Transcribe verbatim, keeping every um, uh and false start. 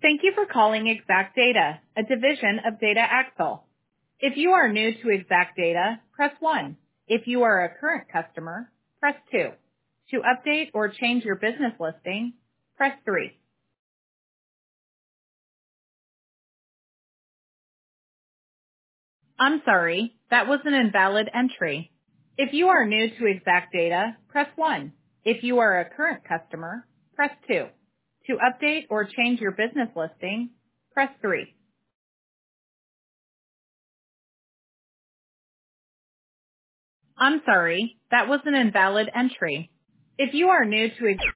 Thank you for calling Exact Data, a division of Data Axle. If you are new to Exact Data, press one. If you are a current customer, press two. To update or change your business listing, press three. I'm sorry, that was an invalid entry. If you are new to Exact Data, press one. If you are a current customer, press two. To update or change your business listing, press three. I'm sorry, that was an invalid entry. If you are new to Exact